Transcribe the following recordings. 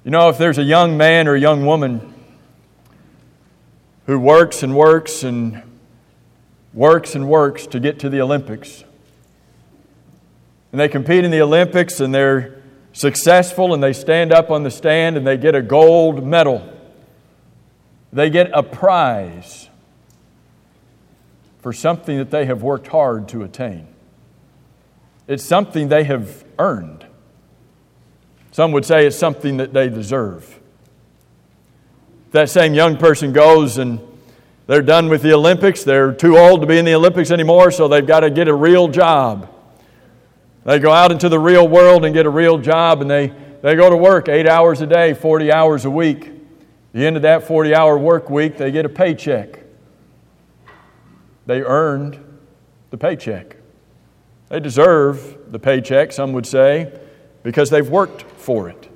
You know, if there's a young man or a young woman who works and works and works and works to get to the Olympics, and they compete in the Olympics and they're successful and they stand up on the stand and they get a gold medal, they get a prize for something that they have worked hard to attain. It's something they have earned. Some would say it's something that they deserve. That same young person goes and they're done with the Olympics. They're too old to be in the Olympics anymore, so they've got to get a real job. They go out into the real world and get a real job, and they go to work 8 hours a day, 40 hours a week. At the end of that 40-hour work week, they get a paycheck. They earned the paycheck. They deserve the paycheck, some would say, because they've worked for it.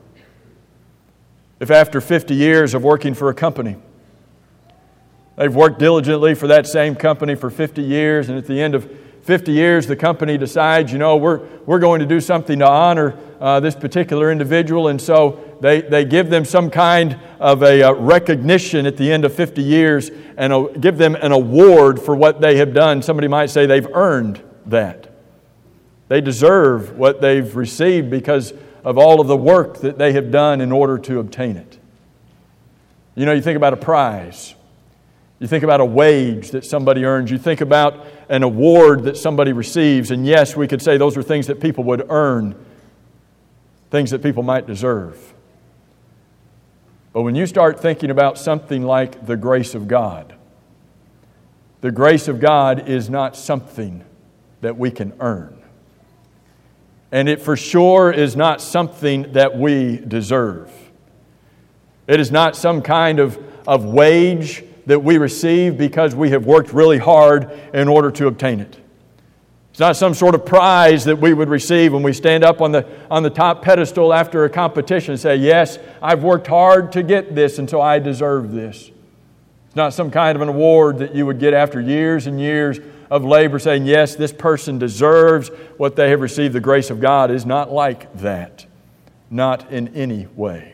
If after 50 years of working for a company, they've worked diligently for that same company for 50 years, and at the end of 50 years, the company decides, we're going to do something to honor this particular individual, and so they give them some kind of a recognition at the end of 50 years and give them an award for what they have done. Somebody might say they've earned that. They deserve what they've received because of all of the work that they have done in order to obtain it. You think about a prize. You think about a wage that somebody earns. You think about an award that somebody receives. And yes, we could say those are things that people would earn, things that people might deserve. But when you start thinking about something like the grace of God, the grace of God is not something that we can earn. And it for sure is not something that we deserve. It is not some kind of wage that we receive because we have worked really hard in order to obtain it. It's not some sort of prize that we would receive when we stand up on the top pedestal after a competition and say, yes, I've worked hard to get this and so I deserve this. It's not some kind of an award that you would get after years and years of labor saying, yes, this person deserves what they have received. The grace of God is not like that. Not in any way.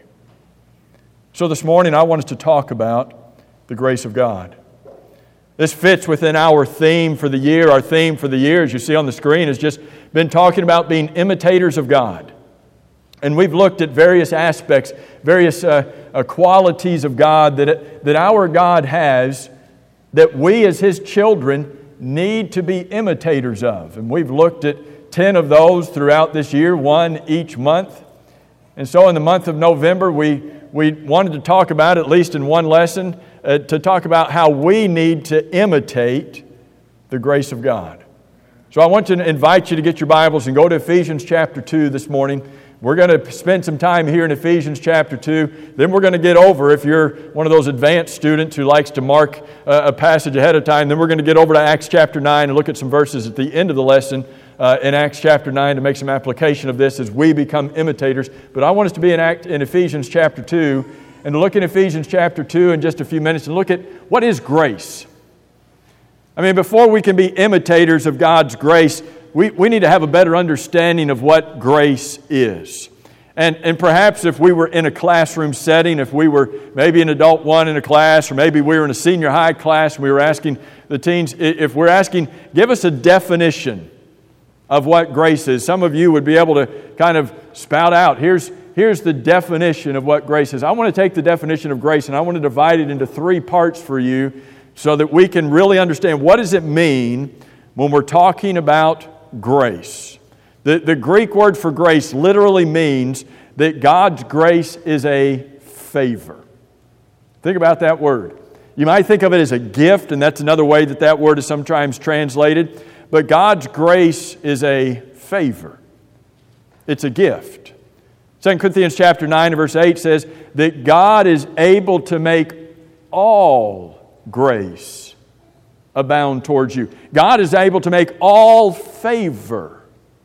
So this morning I want us to talk about the grace of God. This fits within our theme for the year. Our theme for the year, as you see on the screen, has just been talking about being imitators of God. And we've looked at various aspects, various qualities of God that our God has that we as His children need to be imitators of. And we've looked at 10 of those throughout this year, one each month. And so in the month of November, we wanted to talk about, at least in one lesson, to talk about how we need to imitate the grace of God. So I want to invite you to get your Bibles and go to Ephesians chapter 2 this morning. We're going to spend some time here in Ephesians chapter 2. Then we're going to get over, if you're one of those advanced students who likes to mark a passage ahead of time, then we're going to get over to Acts chapter 9 and look at some verses at the end of the lesson in Acts chapter 9 to make some application of this as we become imitators. But I want us to be in Ephesians chapter 2 and to look in Ephesians chapter 2 in just a few minutes and look at what is grace. I mean, before we can be imitators of God's grace, we need to have a better understanding of what grace is. And perhaps if we were in a classroom setting, if we were maybe an adult one in a class, or maybe we were in a senior high class and we were asking the teens, if we're asking, give us a definition of what grace is. Some of you would be able to kind of spout out, here's the definition of what grace is. I want to take the definition of grace and I want to divide it into 3 parts for you so that we can really understand what does it mean when we're talking about grace. The Greek word for grace literally means that God's grace is a favor. Think about that word. You might think of it as a gift, and that's another way that word is sometimes translated. But God's grace is a favor. It's a gift. 2 Corinthians chapter 9 and verse 8 says that God is able to make all grace abound towards you. God is able to make all favor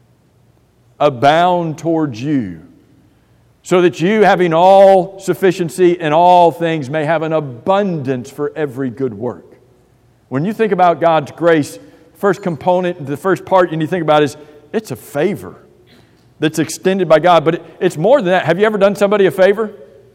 abound towards you, so that you, having all sufficiency in all things, may have an abundance for every good work. When you think about God's grace, first component, the first part you need to think about is it's a favor that's extended by God. But it's more than that. Have you ever done somebody a favor?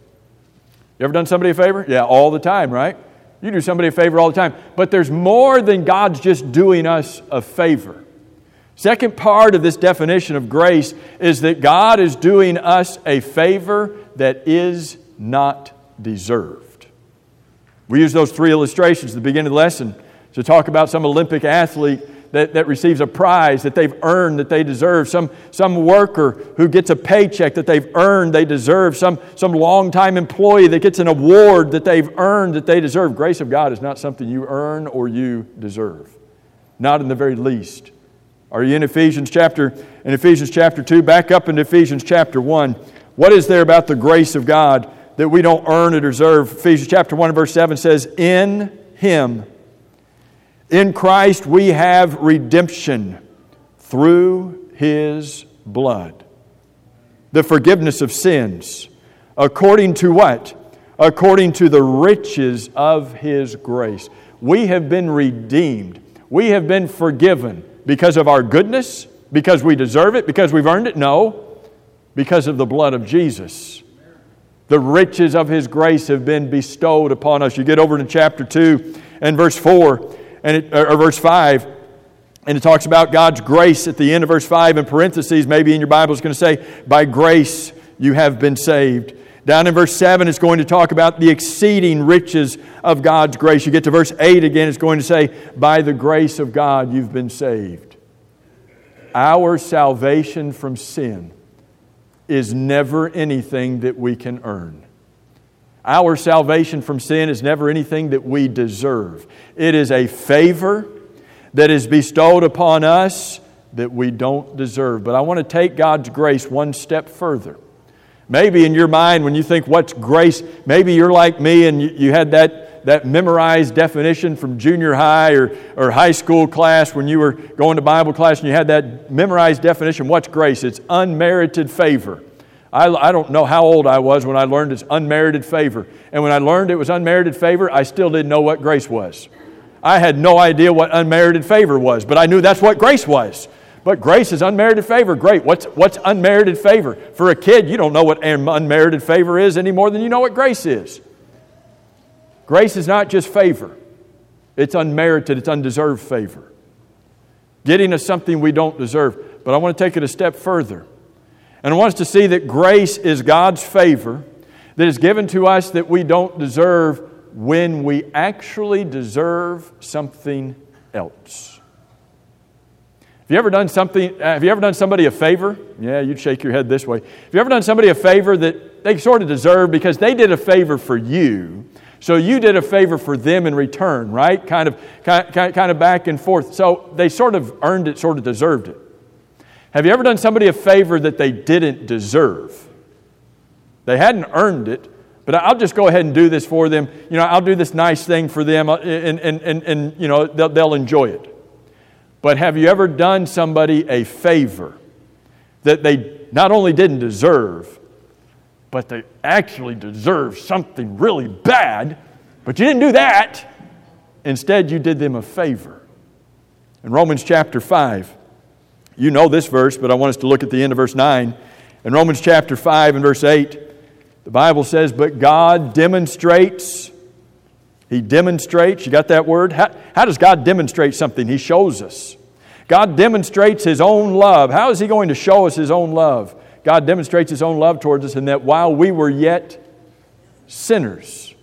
You ever done somebody a favor? Yeah, all the time, right? You do somebody a favor all the time. But there's more than God's just doing us a favor. Second part of this definition of grace is that God is doing us a favor that is not deserved. We use those three illustrations at the beginning of the lesson to talk about some Olympic athlete that receives a prize that they've earned, that they deserve. Some worker who gets a paycheck that they've earned, they deserve. Some longtime employee that gets an award that they've earned, that they deserve. Grace of God is not something you earn or you deserve. Not in the very least. Are you in Ephesians chapter 2? Back up into Ephesians chapter 1. What is there about the grace of God that we don't earn or deserve? Ephesians chapter 1 and verse 7 says, in Him, in Christ we have redemption through His blood, the forgiveness of sins, according to what? According to the riches of His grace. We have been redeemed. We have been forgiven because of our goodness, because we deserve it, because we've earned it? No, because of the blood of Jesus. The riches of His grace have been bestowed upon us. You get over to chapter 2 and verse 4. Or verse 5, and it talks about God's grace at the end of verse 5 in parentheses. Maybe in your Bible it's going to say, by grace you have been saved. Down in verse 7 it's going to talk about the exceeding riches of God's grace. You get to verse 8 again, it's going to say, by the grace of God you've been saved. Our salvation from sin is never anything that we can earn. Our salvation from sin is never anything that we deserve. It is a favor that is bestowed upon us that we don't deserve. But I want to take God's grace one step further. Maybe in your mind, when you think, what's grace? Maybe you're like me and you had that memorized definition from junior high or high school class when you were going to Bible class and you had that memorized definition. What's grace? It's unmerited favor. I don't know how old I was when I learned it's unmerited favor. And when I learned it was unmerited favor, I still didn't know what grace was. I had no idea what unmerited favor was, but I knew that's what grace was. But grace is unmerited favor. Great. What's unmerited favor? For a kid, you don't know what unmerited favor is any more than you know what grace is. Grace is not just favor. It's unmerited, it's undeserved favor. Getting us something we don't deserve. But I want to take it a step further. And I want us to see that grace is God's favor that is given to us that we don't deserve when we actually deserve something else. Have you ever done somebody a favor? Yeah, you'd shake your head this way. Have you ever done somebody a favor that they sort of deserve because they did a favor for you, so you did a favor for them in return, right? Kind of back and forth. So they sort of earned it, sort of deserved it. Have you ever done somebody a favor that they didn't deserve? They hadn't earned it, but I'll just go ahead and do this for them. You know, I'll do this nice thing for them, and you know, they'll enjoy it. But have you ever done somebody a favor that they not only didn't deserve, but they actually deserve something really bad, but you didn't do that. Instead, you did them a favor. In Romans chapter 5, you know this verse, but I want us to look at the end of verse 9. In Romans chapter 5 and verse 8, the Bible says, but God demonstrates. He demonstrates. You got that word? How does God demonstrate something? He shows us. God demonstrates His own love. How is He going to show us His own love? God demonstrates His own love towards us in that while we were yet sinners,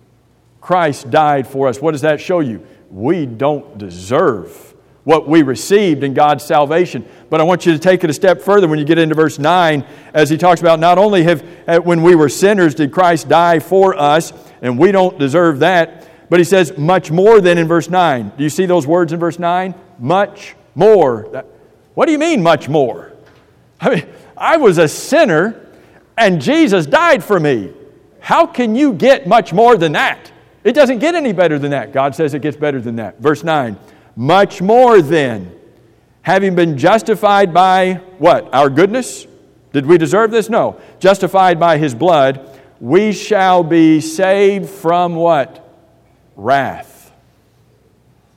Christ died for us. What does that show you? We don't deserve what we received in God's salvation. But I want you to take it a step further when you get into verse 9, as he talks about not only when we were sinners did Christ die for us, and we don't deserve that, but he says much more than in verse 9. Do you see those words in verse 9? Much more. What do you mean much more? I mean, I was a sinner and Jesus died for me. How can you get much more than that? It doesn't get any better than that. God says it gets better than that. Verse 9. Much more then, having been justified by what? Our goodness? Did we deserve this? No. Justified by His blood, we shall be saved from what? Wrath.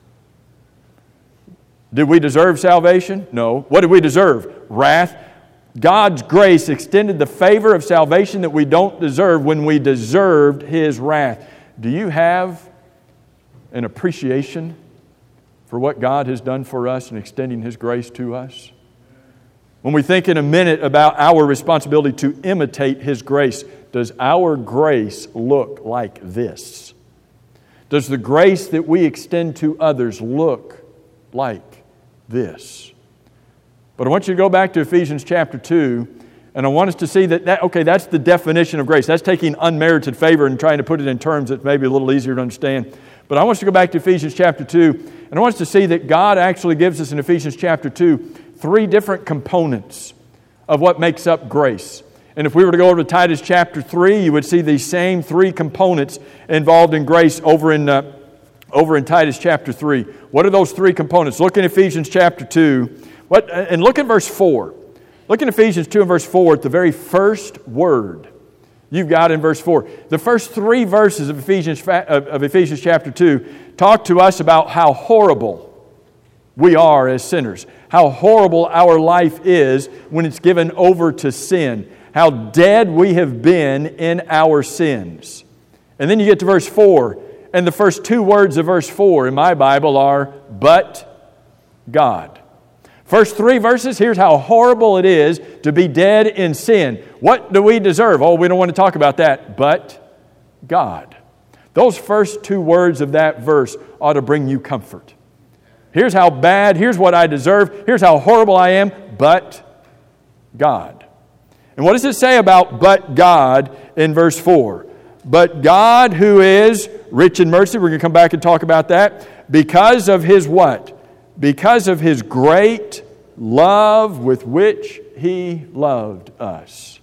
Did we deserve salvation? No. What did we deserve? Wrath. God's grace extended the favor of salvation that we don't deserve when we deserved His wrath. Do you have an appreciation for what God has done for us in extending His grace to us? When we think in a minute about our responsibility to imitate His grace, does our grace look like this? Does the grace that we extend to others look like this? But I want you to go back to Ephesians chapter 2, and I want us to see that's the definition of grace. That's taking unmerited favor and trying to put it in terms that may be a little easier to understand. But I want us to go back to Ephesians chapter 2, and I want us to see that God actually gives us in Ephesians chapter 2 3 different components of what makes up grace. And if we were to go over to Titus chapter 3, you would see these same 3 components involved in grace over in Titus chapter 3. What are those 3 components? Look in Ephesians chapter 2, and look at verse 4. Look in Ephesians 2 and verse 4 at the very first word you've got in verse 4. The first 3 verses of Ephesians chapter 2 talk to us about how horrible we are as sinners. How horrible our life is when it's given over to sin. How dead we have been in our sins. And then you get to verse 4, and the first 2 words of verse 4 in my Bible are, but God. First 3 verses, here's how horrible it is to be dead in sin. What do we deserve? Oh, we don't want to talk about that. But God. Those first 2 words of that verse ought to bring you comfort. Here's how bad, here's what I deserve, here's how horrible I am, but God. And what does it say about but God in verse 4? But God, who is rich in mercy, we're going to come back and talk about that, because of His what? Because of His great love with which He loved us.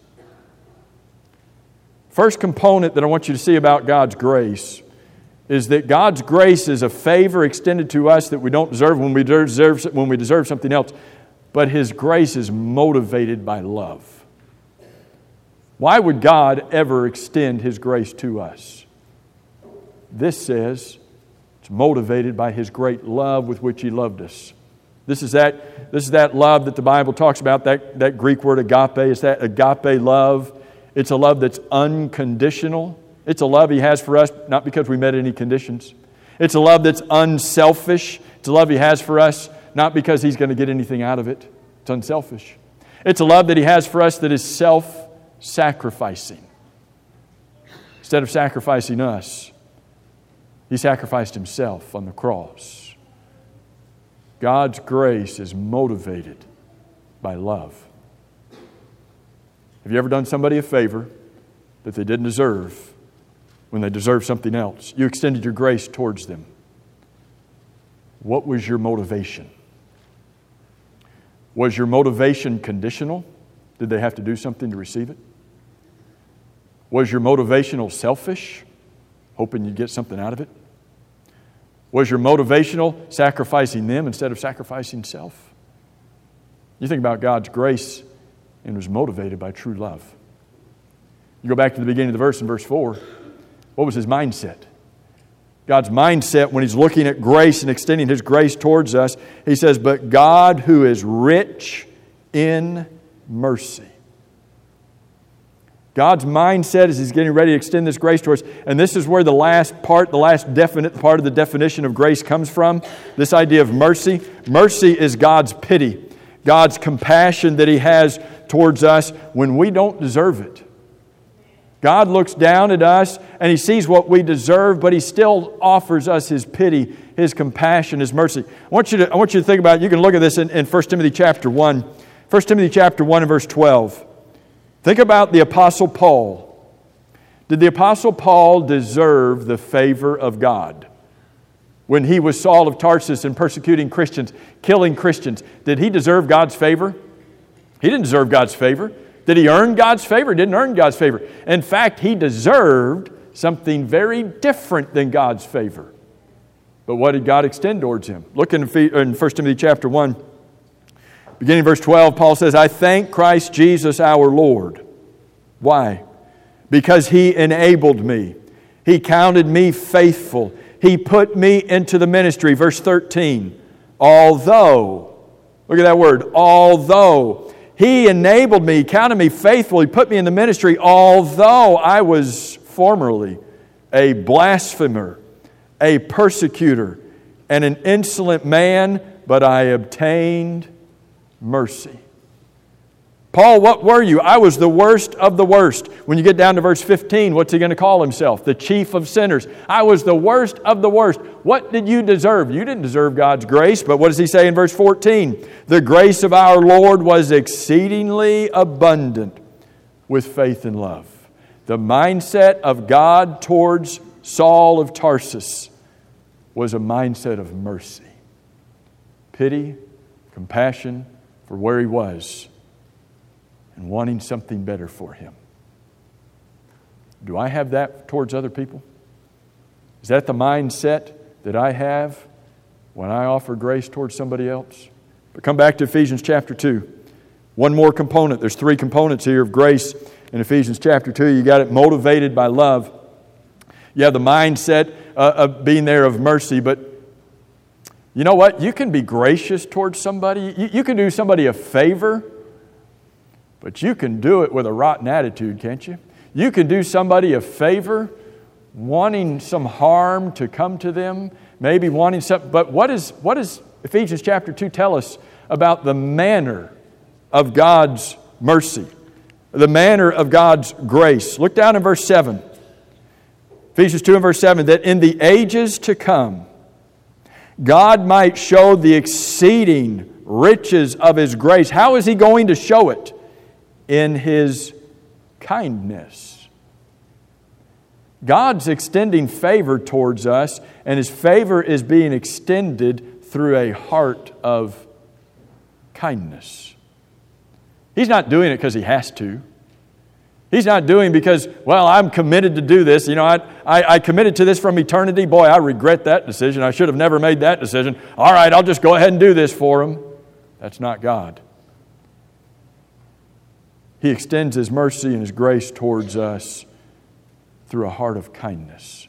First component that I want you to see about God's grace is that God's grace is a favor extended to us that we don't deserve when we deserve something else. But His grace is motivated by love. Why would God ever extend His grace to us? This says it's motivated by His great love with which He loved us. This is that love that the Bible talks about, that Greek word agape. It's that agape love. It's a love that's unconditional. It's a love He has for us, not because we met any conditions. It's a love that's unselfish. It's a love He has for us, not because He's going to get anything out of it. It's unselfish. It's a love that He has for us that is self-sacrificing. Instead of sacrificing us, He sacrificed Himself on the cross. God's grace is motivated by love. Have you ever done somebody a favor that they didn't deserve when they deserved something else? You extended your grace towards them. What was your motivation? Was your motivation conditional? Did they have to do something to receive it? Was your motivational selfish, hoping you'd get something out of it? Was your motivational sacrificing them instead of sacrificing self? You think about God's grace and it was motivated by true love. You go back to the beginning of the verse in verse 4. What was His mindset? God's mindset when He's looking at grace and extending His grace towards us, He says, but God who is rich in mercy. God's mindset as He's getting ready to extend this grace to us, and this is where the last definite part of the definition of grace comes from, this idea of mercy. Mercy is God's pity, God's compassion that He has towards us when we don't deserve it. God looks down at us and He sees what we deserve, but He still offers us His pity, His compassion, His mercy. I want you to think about it. You can look at this in 1 Timothy chapter 1. 1 Timothy chapter 1 and verse 12. Think about the Apostle Paul. Did the Apostle Paul deserve the favor of God? When he was Saul of Tarsus and persecuting Christians, killing Christians, did he deserve God's favor? He didn't deserve God's favor. Did he earn God's favor? He didn't earn God's favor. In fact, he deserved something very different than God's favor. But what did God extend towards him? Look in 1 Timothy chapter 1. Beginning verse 12, Paul says, I thank Christ Jesus our Lord. Why? Because He enabled me. He counted me faithful. He put me into the ministry. Verse 13, although, look at that word, although He enabled me, counted me faithful. He put me in the ministry, although I was formerly a blasphemer, a persecutor, and an insolent man, but I obtained mercy. Paul, what were you? I was the worst of the worst. When you get down to verse 15, what's he going to call himself? The chief of sinners. I was the worst of the worst. What did you deserve? You didn't deserve God's grace, but what does he say in verse 14? The grace of our Lord was exceedingly abundant with faith and love. The mindset of God towards Saul of Tarsus was a mindset of mercy, pity, compassion for where he was, and wanting something better for him. Do I have that towards other people? Is that the mindset that I have when I offer grace towards somebody else? But come back to Ephesians chapter 2. One more component. There's 3 components here of grace in Ephesians chapter 2. You got it motivated by love. You have the mindset of being there of mercy, but you know what? You can be gracious towards somebody. You can do somebody a favor, but you can do it with a rotten attitude, can't you? You can do somebody a favor, wanting some harm to come to them, maybe wanting something. But what does Ephesians chapter 2 tell us about the manner of God's mercy, the manner of God's grace? Look down in verse 7. Ephesians 2 and verse 7, that in the ages to come, God might show the exceeding riches of His grace. How is He going to show it? In His kindness. God's extending favor towards us, and His favor is being extended through a heart of kindness. He's not doing it because He has to. He's not doing it because, well, I'm committed to do this. You know, I committed to this from eternity. Boy, I regret that decision. I should have never made that decision. All right, I'll just go ahead and do this for Him. That's not God. He extends His mercy and His grace towards us through a heart of kindness,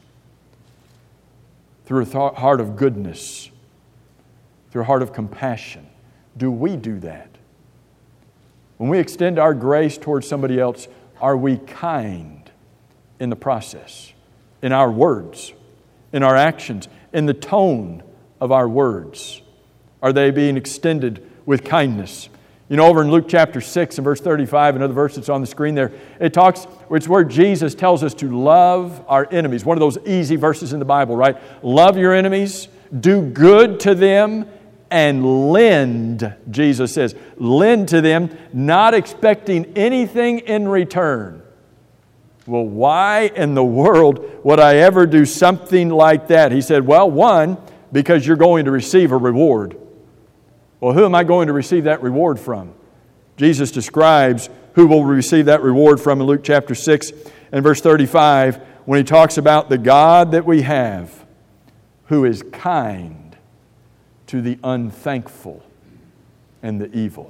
through a heart of goodness, through a heart of compassion. Do we do that? When we extend our grace towards somebody else, are we kind in the process, in our words, in our actions, in the tone of our words? Are they being extended with kindness? You know, over in Luke chapter 6 and verse 35, another verse that's on the screen there, it's where Jesus tells us to love our enemies. One of those easy verses in the Bible, right? Love your enemies, do good to them, and lend, Jesus says. Lend to them, not expecting anything in return. Well, why in the world would I ever do something like that? He said, well, one, because you're going to receive a reward. Well, who am I going to receive that reward from? Jesus describes who will receive that reward from in Luke chapter 6 and verse 35 when He talks about the God that we have who is kind to the unthankful and the evil.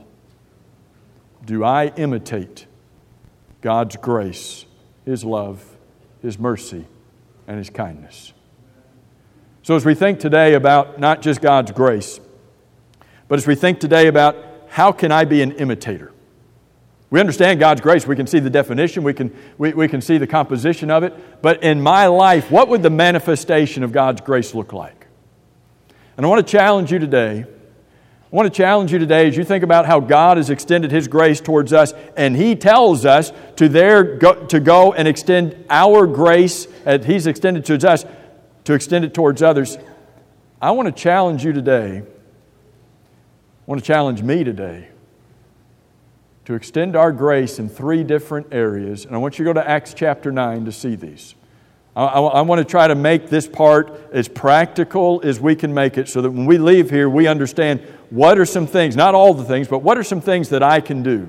Do I imitate God's grace, His love, His mercy, and His kindness? So as we think today about not just God's grace, but as we think today about how can I be an imitator? We understand God's grace. We can see the definition. We can see the composition of it. But in my life, what would the manifestation of God's grace look like? And I want to challenge you today. I want to challenge you today as you think about how God has extended His grace towards us, and He tells us to go and extend our grace that He's extended towards us, to extend it towards others. I want to challenge you today. I want to challenge me today to extend our grace in 3 different areas. And I want you to go to Acts chapter 9 to see these. I want to try to make this part as practical as we can make it so that when we leave here, we understand what are some things, not all the things, but what are some things that I can do,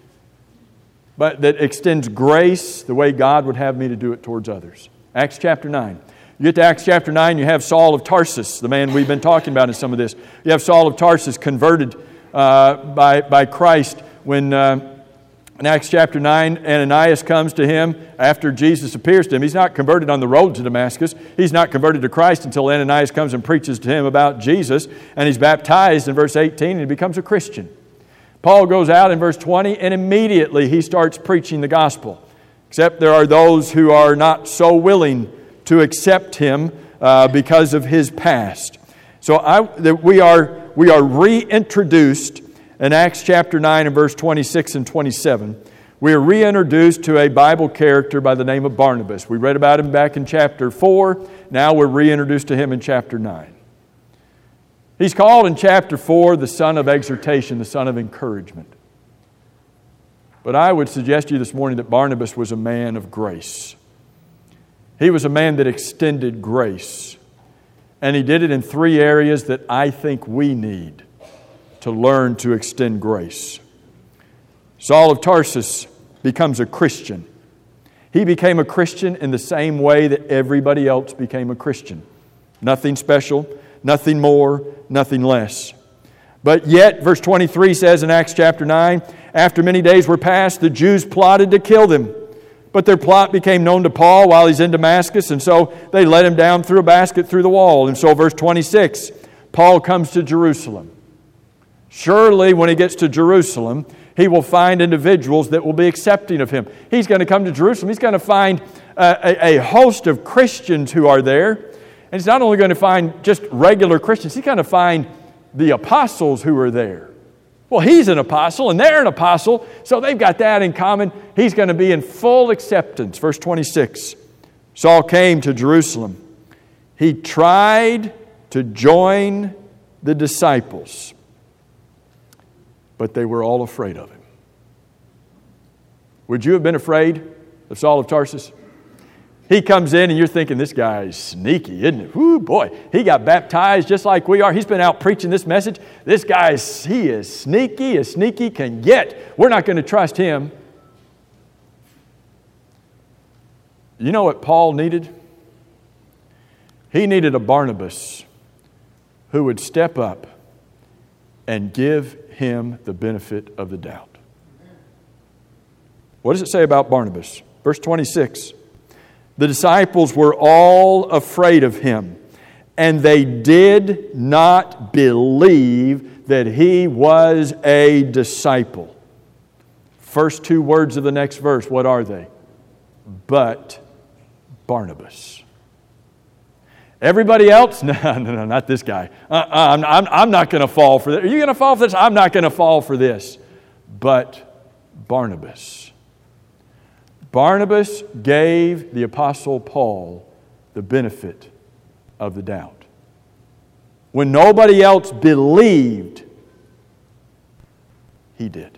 but that extends grace the way God would have me to do it towards others. Acts chapter 9. You get to Acts chapter 9, you have Saul of Tarsus, the man we've been talking about in some of this. You have Saul of Tarsus converted by Christ when in Acts chapter 9, Ananias comes to him after Jesus appears to him. He's not converted on the road to Damascus. He's not converted to Christ until Ananias comes and preaches to him about Jesus. And he's baptized in verse 18 and he becomes a Christian. Paul goes out in verse 20 and immediately he starts preaching the gospel. Except there are those who are not so willing to accept him because of his past. So we are reintroduced in Acts chapter 9 and verse 26 and 27. We are reintroduced to a Bible character by the name of Barnabas. We read about him back in chapter 4. Now we're reintroduced to him in chapter 9. He's called in chapter 4 the son of exhortation, the son of encouragement. But I would suggest to you this morning that Barnabas was a man of grace. He was a man that extended grace. And he did it in 3 areas that I think we need to learn to extend grace. Saul of Tarsus becomes a Christian. He became a Christian in the same way that everybody else became a Christian. Nothing special, nothing more, nothing less. But yet, verse 23 says in Acts chapter 9, after many days were passed, the Jews plotted to kill them. But their plot became known to Paul while he's in Damascus, and so they let him down through a basket through the wall. And so verse 26, Paul comes to Jerusalem. Surely when he gets to Jerusalem, he will find individuals that will be accepting of him. He's going to come to Jerusalem. He's going to find a host of Christians who are there. And he's not only going to find just regular Christians, he's going to find the apostles who are there. Well, he's an apostle and they're an apostle, so they've got that in common. He's going to be in full acceptance. Verse 26, Saul came to Jerusalem. He tried to join the disciples, but they were all afraid of him. Would you have been afraid of Saul of Tarsus? He comes in and you're thinking, this guy's sneaky, isn't he? Whoo, boy, he got baptized just like we are. He's been out preaching this message. This guy, he is sneaky as sneaky can get. We're not going to trust him. You know what Paul needed? He needed a Barnabas who would step up and give him the benefit of the doubt. What does it say about Barnabas? Verse 26. The disciples were all afraid of him, and they did not believe that he was a disciple. First 2 words of the next verse, what are they? But Barnabas. Everybody else? No, not this guy. I'm not going to fall for this. Are you going to fall for this? I'm not going to fall for this. But Barnabas. Barnabas gave the Apostle Paul the benefit of the doubt. When nobody else believed, he did.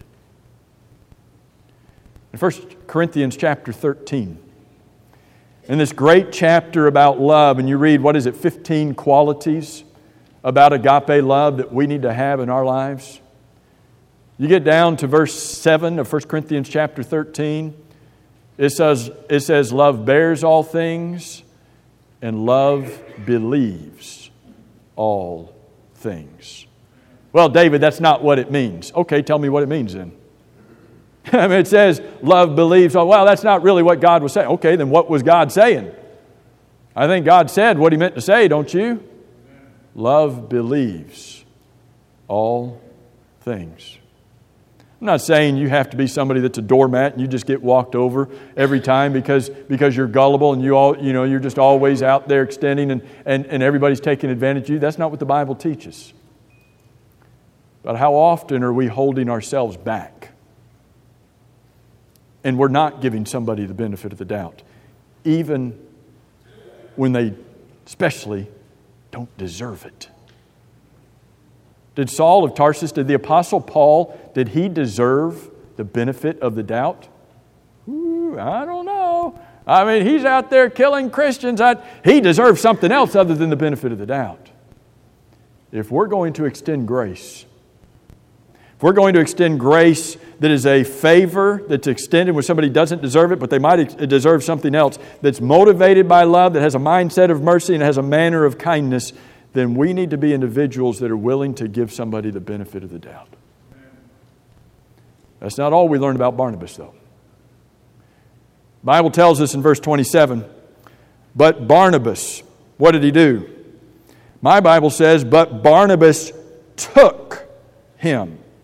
In 1 Corinthians chapter 13, in this great chapter about love, and you read, 15 qualities about agape love that we need to have in our lives. You get down to verse 7 of 1 Corinthians chapter 13, it says, love bears all things, and love believes all things. Well, David, that's not what it means. Okay, tell me what it means then. I mean, it says, love believes all. Well, that's not really what God was saying. Okay, then what was God saying? I think God said what He meant to say, don't you? Love believes all things. I'm not saying you have to be somebody that's a doormat and you just get walked over every time because you're gullible and you're just always out there extending and everybody's taking advantage of you. That's not what the Bible teaches. But how often are we holding ourselves back? And we're not giving somebody the benefit of the doubt, even when they especially don't deserve it. Did Saul of Tarsus, did the Apostle Paul, did he deserve the benefit of the doubt? I don't know. I mean, he's out there killing Christians. He deserves something else other than the benefit of the doubt. If we're going to extend grace, if we're going to extend grace that is a favor that's extended when somebody doesn't deserve it, but they might deserve something else, that's motivated by love, that has a mindset of mercy and has a manner of kindness, then we need to be individuals that are willing to give somebody the benefit of the doubt. That's not all we learn about Barnabas, though. The Bible tells us in verse 27, but Barnabas, what did he do? My Bible says, but Barnabas took him.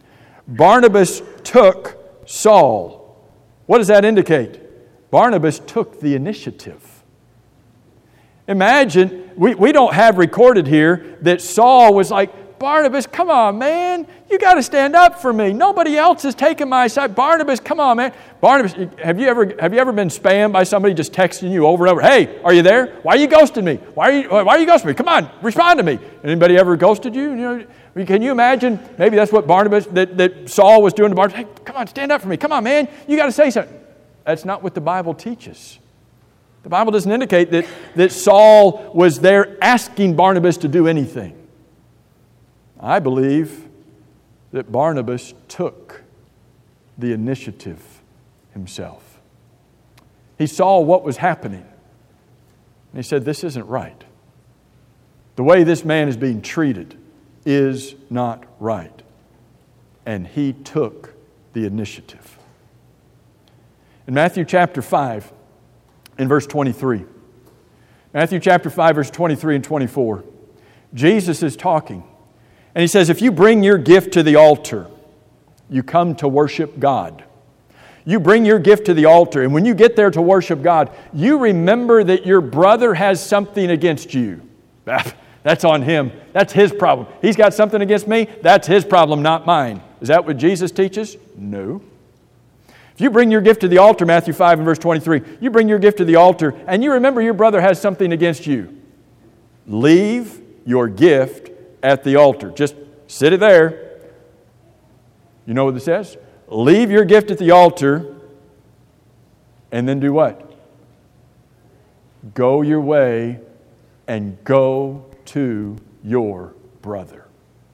Barnabas took Saul. What does that indicate? Barnabas took the initiative. Imagine, we don't have recorded here that Saul was like, Barnabas, come on, man. You got to stand up for me. Nobody else is taking my side. Barnabas, come on, man. Barnabas, have you ever been spammed by somebody just texting you over and over? Hey, are you there? Why are you ghosting me? Why are you ghosting me? Come on, respond to me. Anybody ever ghosted you? Can you imagine? Maybe that's what that Saul was doing to Barnabas. Hey, come on, stand up for me. Come on, man. You got to say something. That's not what the Bible teaches. The Bible doesn't indicate that Saul was there asking Barnabas to do anything. I believe that Barnabas took the initiative himself. He saw what was happening. And he said, this isn't right. The way this man is being treated is not right. And he took the initiative. In Matthew chapter 5, in verse 23. Matthew chapter 5, verse 23 and 24. Jesus is talking. And He says, if you bring your gift to the altar, you come to worship God. You bring your gift to the altar, and when you get there to worship God, you remember that your brother has something against you. That's on him. That's his problem. He's got something against me. That's his problem, not mine. Is that what Jesus teaches? No. If you bring your gift to the altar, Matthew 5 and verse 23, you bring your gift to the altar and you remember your brother has something against you. Leave your gift at the altar. Just sit it there. You know what it says? Leave your gift at the altar and then do what? Go your way and go to your brother.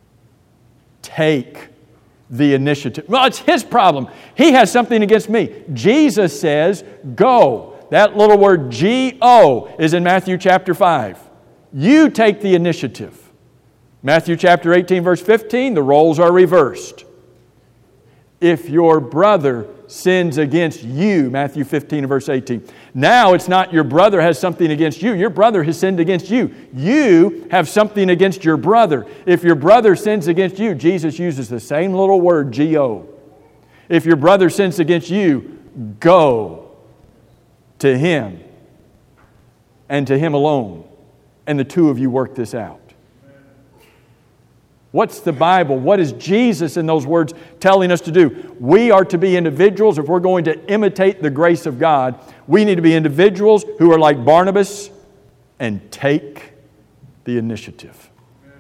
Take the initiative. Well, it's his problem. He has something against me. Jesus says, go. That little word G-O is in Matthew chapter 5. You take the initiative. Matthew chapter 18, verse 15, the roles are reversed. If your brother sins against you, Matthew 15 and verse 18. Now it's not your brother has something against you. Your brother has sinned against you. You have something against your brother. If your brother sins against you, Jesus uses the same little word, G-O. If your brother sins against you, go to him and to him alone. And the two of you work this out. What's the Bible? What is Jesus in those words telling us to do? We are to be individuals. If we're going to imitate the grace of God, we need to be individuals who are like Barnabas and take the initiative.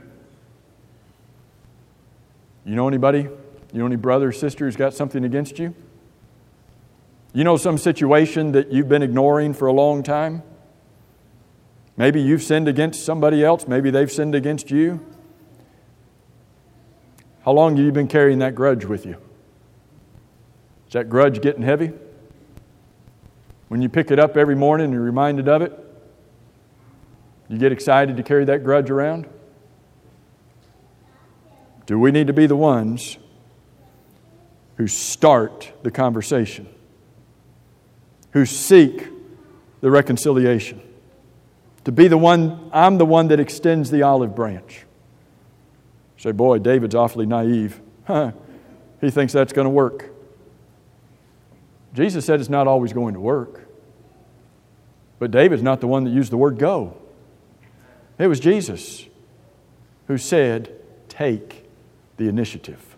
You know anybody? You know any brother or sister who's got something against you? You know some situation that you've been ignoring for a long time? Maybe you've sinned against somebody else. Maybe they've sinned against you. How long have you been carrying that grudge with you? Is that grudge getting heavy? When you pick it up every morning and you're reminded of it, you get excited to carry that grudge around? Do we need to be the ones who start the conversation, who seek the reconciliation? To be the one, I'm the one that extends the olive branch. Say, boy, David's awfully naive. He thinks that's going to work. Jesus said it's not always going to work. But David's not the one that used the word go. It was Jesus who said, take the initiative.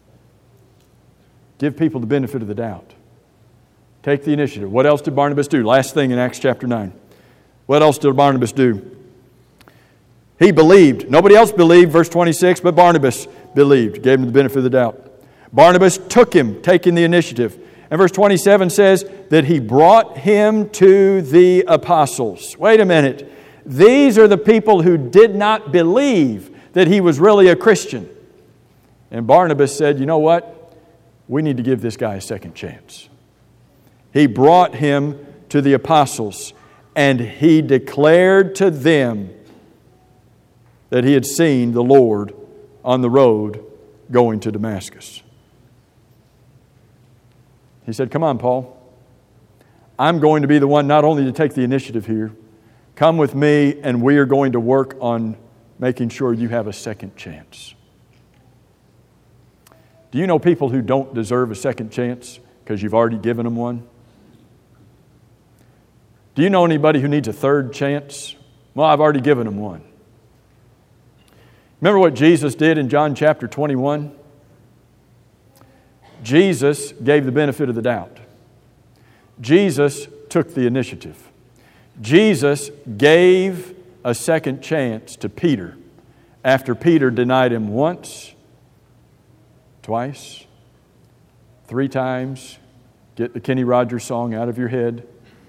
Give people the benefit of the doubt. Take the initiative. What else did Barnabas do? Last thing in Acts chapter 9. What else did Barnabas do? He believed. Nobody else believed, verse 26, but Barnabas believed. Gave him the benefit of the doubt. Barnabas took him, taking the initiative. And verse 27 says that he brought him to the apostles. Wait a minute. These are the people who did not believe that he was really a Christian. And Barnabas said, you know what? We need to give this guy a second chance. He brought him to the apostles, and he declared to them that he had seen the Lord on the road going to Damascus. He said, come on, Paul. I'm going to be the one not only to take the initiative here. Come with me and we are going to work on making sure you have a second chance. Do you know people who don't deserve a second chance because you've already given them one? Do you know anybody who needs a third chance? Well, I've already given them one. Remember what Jesus did in John chapter 21? Jesus gave the benefit of the doubt. Jesus took the initiative. Jesus gave a second chance to Peter after Peter denied Him once, twice, 3 times. Get the Kenny Rogers song out of your head.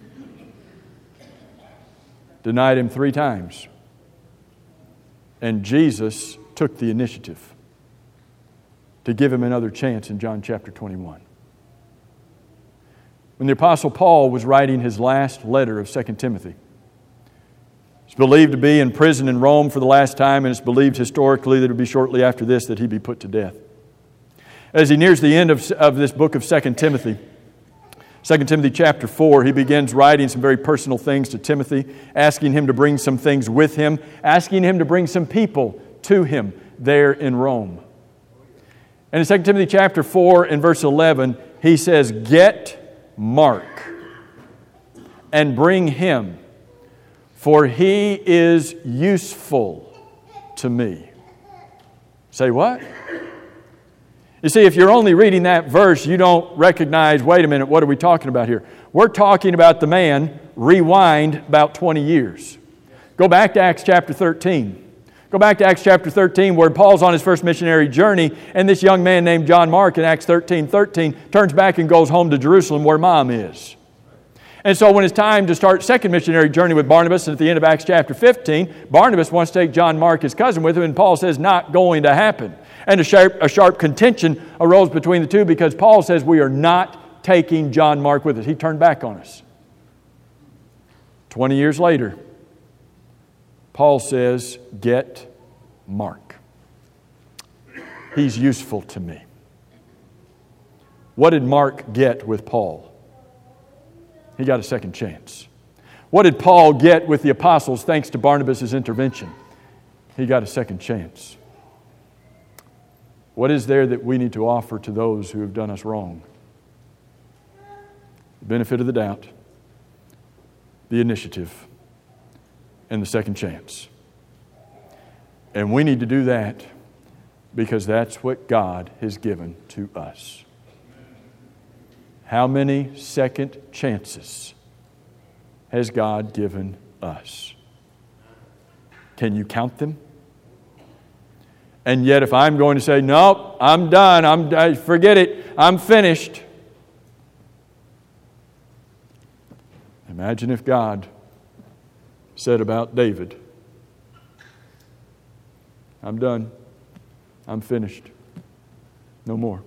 Denied Him 3 times. And Jesus took the initiative to give him another chance in John chapter 21. When the Apostle Paul was writing his last letter of 2 Timothy, he's believed to be in prison in Rome for the last time, and it's believed historically that it would be shortly after this that he'd be put to death. As he nears the end of this book of 2 Timothy, 2 Timothy chapter 4, he begins writing some very personal things to Timothy, asking him to bring some things with him, asking him to bring some people to him there in Rome. And in 2 Timothy chapter 4 and verse 11, he says, "Get Mark and bring him, for he is useful to me." Say what? You see, if you're only reading that verse, you don't recognize, wait a minute, what are we talking about here? We're talking about the man, rewind about 20 years. Go back to Acts chapter 13. Go back to Acts chapter 13 where Paul's on his first missionary journey, and this young man named John Mark in Acts 13:13 turns back and goes home to Jerusalem where Mom is. And so when it's time to start second missionary journey with Barnabas, and at the end of Acts chapter 15, Barnabas wants to take John Mark, his cousin, with him, and Paul says, not going to happen. And a sharp contention arose between the two because Paul says, we are not taking John Mark with us. He turned back on us. 20 years later, Paul says, get Mark. He's useful to me. What did Mark get with Paul? He got a second chance. What did Paul get with the apostles thanks to Barnabas' intervention? He got a second chance. What is there that we need to offer to those who have done us wrong? The benefit of the doubt, the initiative, and the second chance. And we need to do that because that's what God has given to us. How many second chances has God given us? Can you count them? And yet if I'm going to say, nope, I'm done, forget it, I'm finished. Imagine if God said about David, I'm done, I'm finished, no more.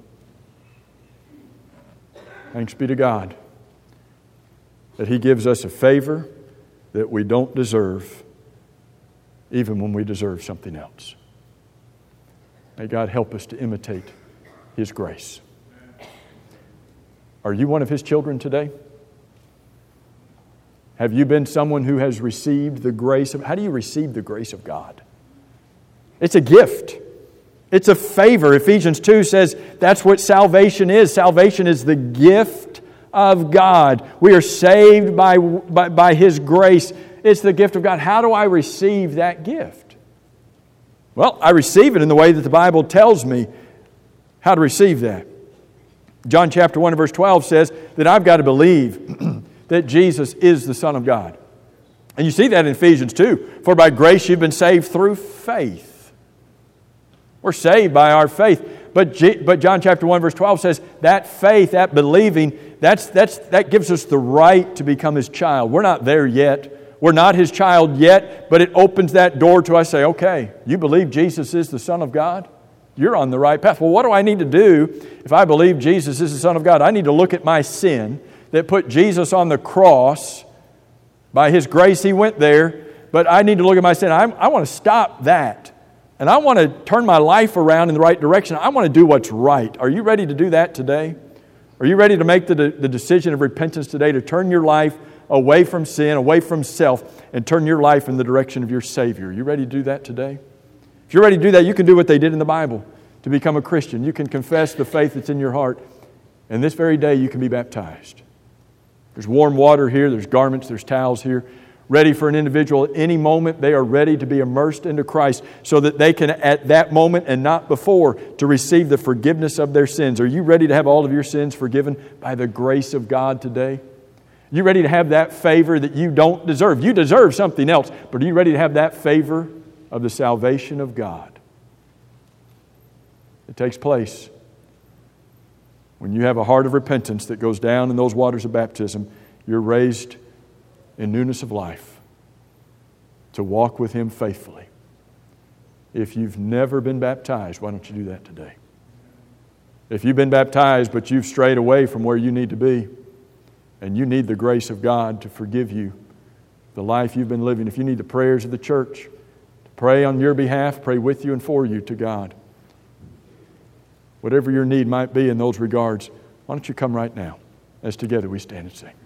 Thanks be to God that He gives us a favor that we don't deserve, even when we deserve something else. May God help us to imitate His grace. Are you one of His children today? Have you been someone who has received the grace of... How do you receive the grace of God? It's a gift. It's a favor. Ephesians 2 says that's what salvation is. Salvation is the gift of God. We are saved by His grace. It's the gift of God. How do I receive that gift? Well, I receive it in the way that the Bible tells me how to receive that. John chapter 1 and verse 12 says that I've got to believe that Jesus is the Son of God. And you see that in Ephesians 2. For by grace you've been saved through faith. We're saved by our faith. But John chapter 1 verse 12 says that faith, that believing, that gives us the right to become His child. We're not there yet. We're not His child yet, but it opens that door to us. Say, okay, you believe Jesus is the Son of God? You're on the right path. Well, what do I need to do if I believe Jesus is the Son of God? I need to look at my sin that put Jesus on the cross. By His grace He went there, but I need to look at my sin. I want to stop that. And I want to turn my life around in the right direction. I want to do what's right. Are you ready to do that today? Are you ready to make the decision of repentance today, to turn your life away from sin, away from self, and turn your life in the direction of your Savior? Are you ready to do that today? If you're ready to do that, you can do what they did in the Bible. to become a Christian. You can confess the faith that's in your heart. And this very day you can be baptized. There's warm water here. There's garments. There's towels here. Ready for an individual at any moment. They are ready to be immersed into Christ so that they can, at that moment and not before, to receive the forgiveness of their sins. Are you ready to have all of your sins forgiven by the grace of God today? You ready to have that favor that you don't deserve? You deserve something else, but are you ready to have that favor of the salvation of God? It takes place when you have a heart of repentance that goes down in those waters of baptism. You're raised in newness of life to walk with Him faithfully. If you've never been baptized, why don't you do that today? If you've been baptized but you've strayed away from where you need to be, and you need the grace of God to forgive you the life you've been living, if you need the prayers of the church to pray on your behalf, pray with you and for you to God, whatever your need might be in those regards, why don't you come right now as together we stand and sing.